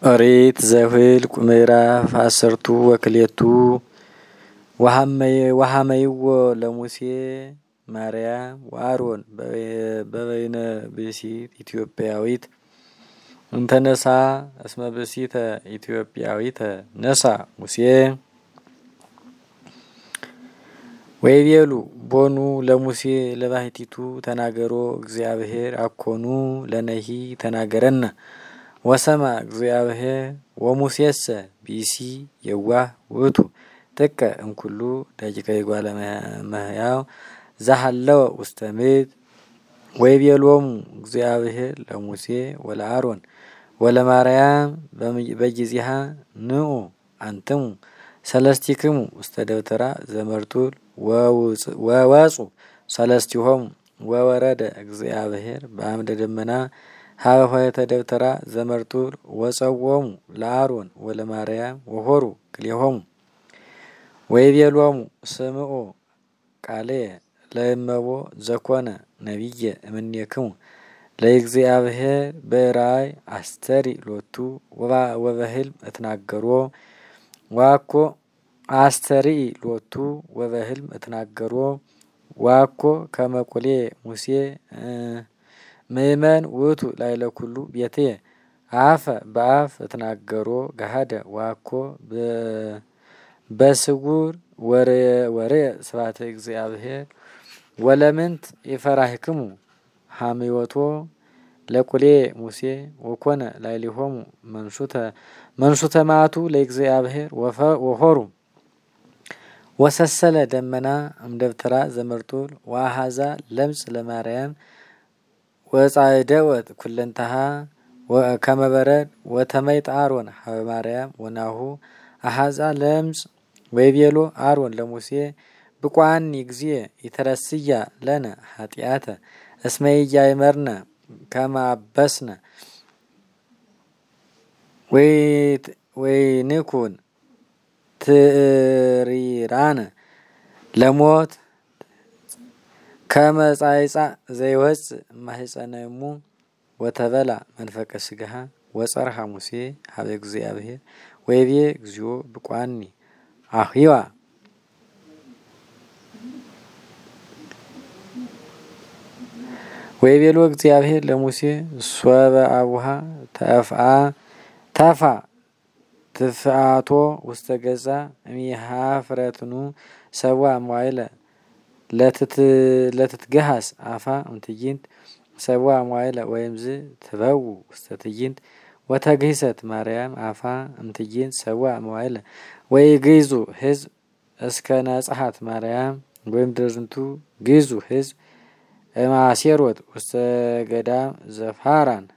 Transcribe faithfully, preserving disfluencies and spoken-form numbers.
ኦሪት ዘኍልቍ ምዕራፍ አሰርቱ ወክልኤቱ ወሐመይዎ ለሙሴ ማርያም ወአሮን በበይነ ብእሲት ኢትዮጵያዊት እንተነሳ እስመ ብእሲተ ኢትዮጵያዊተ ነሳ ሙሴ ወይቤሉ ቦኑ ለሙሴ ለባሕቲቱ ተናገሮ እግዚአብሔር አኮኑ ለነሂ ተናገረነ ወሰማ እግዚአብሔር ወሙሴሰ ቢሲ የዋህ ውእቱ ጥቀ እምኩሉ ደቂቀ እጓለ እመሕያው ዘሃለወ ውስተ ምድር ወይቤሎሙ እግዚአብሔር ለሙሴ ወለአሮን ወለማርያም በጊዜሃ ንዑ አንትሙ ሰለስቲክሙ ውስተ ደብተራ ዘመርጡል ወወጹ ሰለስቲሆሙ ወወረደ እግዚአብሔር በአምደ ደመና ሀበ ኆኅተ ደብተራ ዘመርጡል ወጸዎሙ ለአሮን ወለማርያም ወሖሩ ክልኤሆሙ ወይቤሎሙ ስምዑ ቃልየ ለእመቦ ዘኮነ ነቢየ እምኔክሙ ለእግዚአብሔር በራእይ አስተርኢ ሎቱ ወበሕልም እትናገሮ ዋኮ አስተርኢ ሎቱ ወበሕልም እትናገሮ ዋኮ ከመ ቁልኤ ሙሴ ምእመን ውእቱ ላዕለ ኩሉ ቤትየ አፈ በአፍ እትናገሮ ገሃደ ዋኮ በስውር ወርየ ስብሐተ እግዚአብሔር ወለምንት ይፈራህክሙ ሐምዮቶ ለቁልኤ ሙሴ ወኮነ ላዕሌሆሙ መንሱተ መንሱተ መዓቱ ለእግዚአብሔር ወሖሩ ወሰሰለ ደመና እምደብተራ ዘመርጡል ወአሐዛ ለምጽ ለማርያም ወጻዕደወት ኩለንተሃ ከመ በረድ ወተመይጠ አሮን ሀበ ማርያም ወናሁ አሐዛ ለምጽ ወይቤሎ አሮን ለሙሴ ብቋኒ እግዚእ ይተረስያ ለነ ኃጢአተ እስመ ኢያእመርነ ከመ አበስነ ወይንኩን ትዕሪራነ ለሞት ከመ ጻዕጻዕ ዘይወፅእ እማሕፀነ እሙ ወተበላ መንፈቀ ሥጋሃ ወጸርሐ ሙሴ ሀበ እግዚአብሔር ወይቤ እግዚኦ ብቋኒ አህዋ ወይቤሎ እግዚአብሔር ለሙሴ ሶበ አቡሃ ተፍአ ተፋ ትፍአቶ ውስተ ገጻ እምይኀፍረትኑ ሰብአ መዋዕለ ለትትገሃስ አፋ እምትዕይንት ሰብአ መዋዕለ ወይምዝ ትበውእ ውስተ ትዕይንት ወተግሂሰት ማርያም አፋ እምትዕይንት ሰብአ መዋዕለ ወይግይዙ ሕዝብ እስከ ነጽሐት ማርያም ወይምድረ ዝንቱ ግይዙ ሕዝብ እምአሴሮት ውስተ ገዳም ዘፋራን